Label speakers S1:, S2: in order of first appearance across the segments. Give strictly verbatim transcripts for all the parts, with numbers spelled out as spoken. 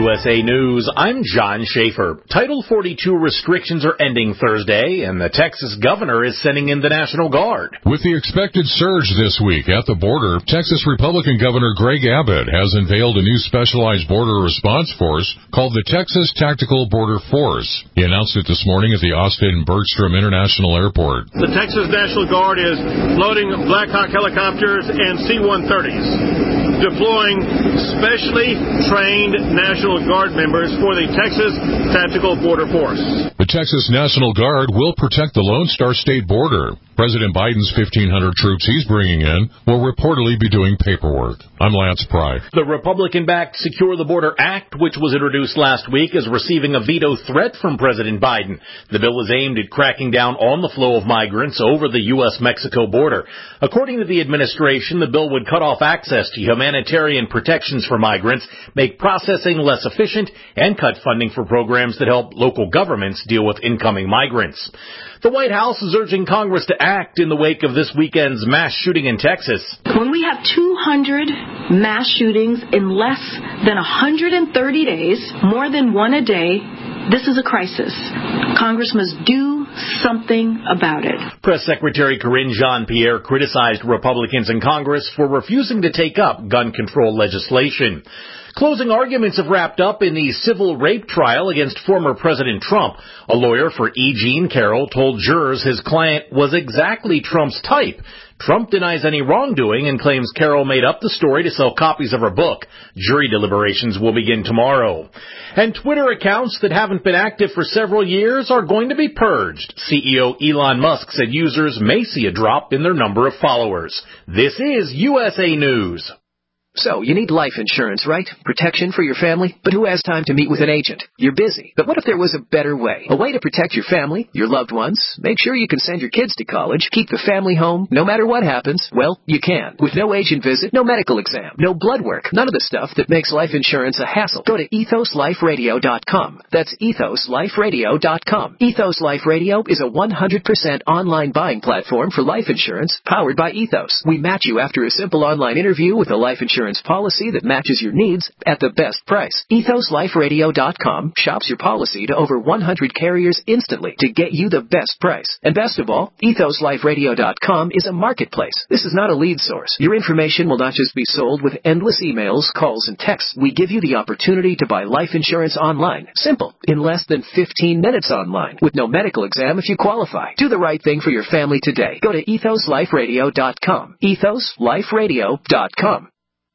S1: U S A News, I'm John Schaefer. Title forty-two restrictions are ending Thursday, and the Texas governor is sending in the National Guard.
S2: With the expected surge this week at the border, Texas Republican Governor Greg Abbott has unveiled a new specialized border response force called the Texas Tactical Border Force. He announced it this morning at the Austin-Bergstrom International Airport.
S3: The Texas National Guard is loading Black Hawk helicopters and C one thirties, deploying specially trained National Guard members for the Texas Tactical Border Force.
S2: The Texas National Guard will protect the Lone Star State border. President Biden's fifteen hundred troops he's bringing in will reportedly be doing paperwork. I'm Lance Pry.
S1: The Republican-backed Secure the Border Act, which was introduced last week, is receiving a veto threat from President Biden. The bill is aimed at cracking down on the flow of migrants over the U S Mexico border. According to the administration, the bill would cut off access to humanitarian protections for migrants, make processing less efficient, and cut funding for programs that help local governments deal with incoming migrants. The White House is urging Congress to act in the wake of this weekend's mass shooting in Texas.
S4: When we have two hundred mass shootings in less than one hundred thirty days, more than one a day, this is a crisis. Congress must do something about it.
S1: Press Secretary Karine Jean-Pierre criticized Republicans in Congress for refusing to take up gun control legislation. Closing arguments have wrapped up in the civil rape trial against former President Trump. A lawyer for E. Jean Carroll told jurors his client was exactly Trump's type. Trump denies any wrongdoing and claims Carroll made up the story to sell copies of her book. Jury deliberations will begin tomorrow. And Twitter accounts that haven't been active for several years are going to be purged. C E O Elon Musk said users may see a drop in their number of followers. This is U S A News.
S5: So, you need life insurance, right? Protection for your family? But who has time to meet with an agent? You're busy. But what if there was a better way? A way to protect your family, your loved ones, make sure you can send your kids to college, keep the family home, no matter what happens? Well, you can. With no agent visit, no medical exam, no blood work, none of the stuff that makes life insurance a hassle. Go to ethos life radio dot com. That's ethos life radio dot com. Ethos Life Radio is a one hundred percent online buying platform for life insurance powered by Ethos. We match you after a simple online interview with a life insurance policy that matches your needs at the best price. ethos life radio dot com shops your policy to over one hundred carriers instantly to get you the best price. And best of all, ethos life radio dot com is a marketplace. This is not a lead source. Your information will not just be sold with endless emails, calls, and texts. We give you the opportunity to buy life insurance online. Simple. In less than fifteen minutes online. With no medical exam if you qualify. Do the right thing for your family today. Go to ethos life radio dot com. ethos life radio dot com.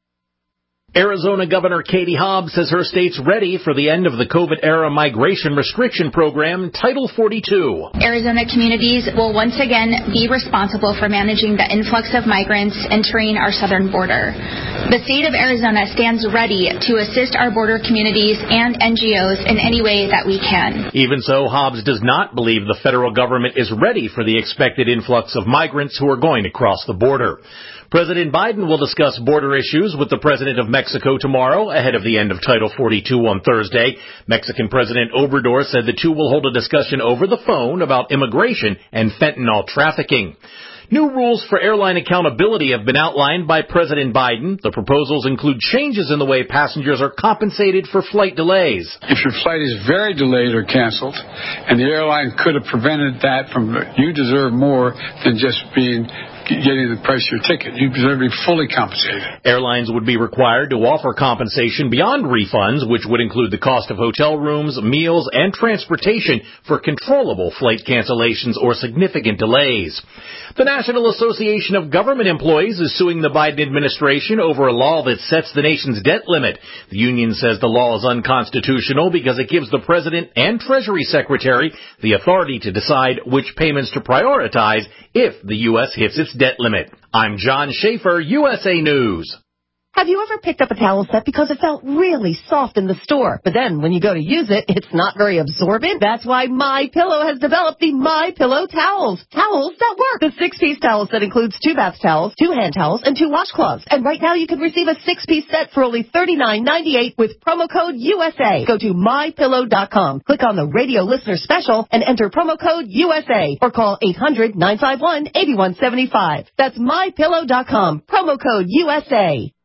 S1: Arizona Governor Katie Hobbs says her state's ready for the end of the COVID-era migration restriction program, Title forty-two.
S6: Arizona communities will once again be responsible for managing the influx of migrants entering our southern border. The state of Arizona stands ready to assist our border communities and N G Os in any way that we can.
S1: Even so, Hobbs does not believe the federal government is ready for the expected influx of migrants who are going to cross the border. President Biden will discuss border issues with the president of Mexico tomorrow ahead of the end of Title forty-two on Thursday. Mexican President Obrador said the two will hold a discussion over the phone about immigration and fentanyl trafficking. New rules for airline accountability have been outlined by President Biden. The proposals include changes in the way passengers are compensated for flight delays.
S7: If your flight is very delayed or canceled, and the airline could have prevented that from, you deserve more than just being getting the price of your ticket. You deserve to be fully compensated.
S1: Airlines would be required to offer compensation beyond refunds, which would include the cost of hotel rooms, meals, and transportation for controllable flight cancellations or significant delays. The National Association of Government Employees is suing the Biden administration over a law that sets the nation's debt limit. The union says the law is unconstitutional because it gives the president and Treasury Secretary the authority to decide which payments to prioritize if the U S hits its debt limit. I'm John Schaefer, U S A News.
S8: Have you ever picked up a towel set because it felt really soft in the store, but then when you go to use it, it's not very absorbent? That's why MyPillow has developed the MyPillow towels. Towels that work. The six-piece towel set includes two bath towels, two hand towels, and two washcloths. And right now you can receive a six-piece set for only thirty-nine ninety-eight with promo code U S A. Go to my pillow dot com, click on the radio listener special, and enter promo code U S A, or call eight hundred nine five one eight one seven five. That's my pillow dot com, promo code U S A.